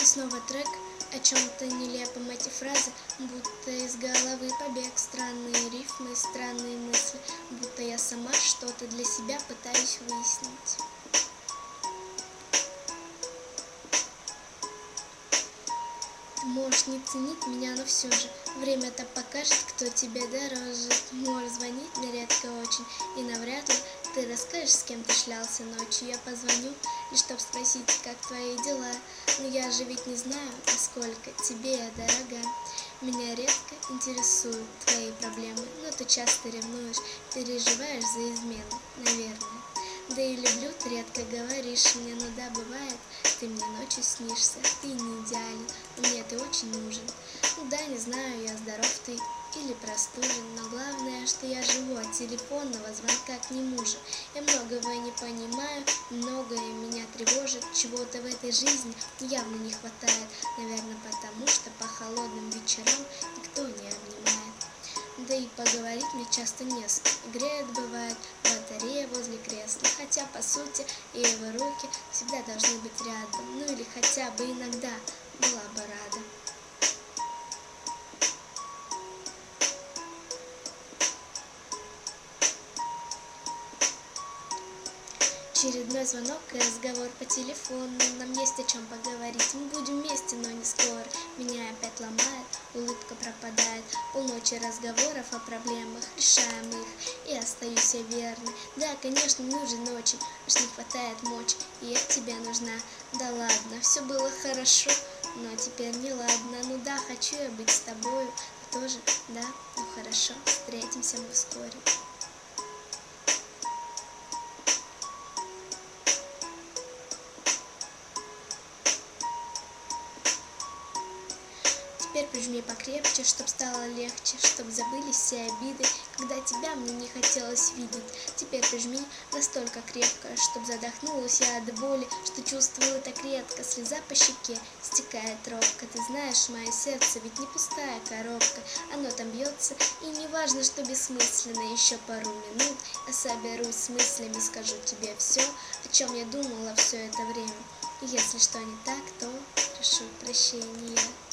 снова трек о чем-то нелепом, эти фразы, будто из головы побег, странные рифмы, странные мысли, будто я сама что-то для себя пытаюсь выяснить. Ты можешь не ценить меня, но все же время-то покажет, кто тебе дороже. Можешь звонить, но редко очень, и навряд ли ты расскажешь, с кем ты шлялся ночью. Я позвоню, лишь чтоб спросить, как твои дела. Но я же ведь не знаю, насколько тебе я дорога. Меня редко интересуют твои проблемы, но ты часто ревнуешь, переживаешь за измену, наверное. Да и люблю, ты редко говоришь мне, но да, бывает, ты мне ночью снишься, ты не идеален, но мне ты очень нужен. Ну да, не знаю, я здоров ты или простужен, но главное, что я живу от телефонного звонка к нему же. Я многого не понимаю, многое меня тревожит, чего-то в этой жизни явно не хватает, наверное, потому что по холодным вечерам никто не обнимает. Да и поговорить мне часто не с кем, греет бывает батарея возле кресла, хотя по сути и его руки всегда должны быть рядом, ну или хотя бы иногда была бы рада. Очередной звонок и разговор по телефону. Нам есть о чем поговорить. Мы будем вместе, но не скоро. Меня опять ломает, улыбка пропадает. Полночи разговоров о проблемах, решаем их, и остаюсь я верной. Да, конечно, нужен очень, аж не хватает мочи, и я тебе нужна. Да ладно, все было хорошо, но теперь не ладно. Ну да, хочу я быть с тобою, ты тоже, да, ну хорошо, встретимся мы вскоре. Теперь прижми покрепче, чтоб стало легче, чтоб забылись все обиды, когда тебя мне не хотелось видеть. Теперь прижми настолько крепко, чтоб задохнулась я от боли, что чувствую так редко. Слеза по щеке стекает робко. Ты знаешь, мое сердце ведь не пустая коробка, оно там бьется, и не важно, что бессмысленно. Еще пару минут я соберусь с мыслями, скажу тебе все, о чем я думала все это время. И если что не так, то прошу прощения.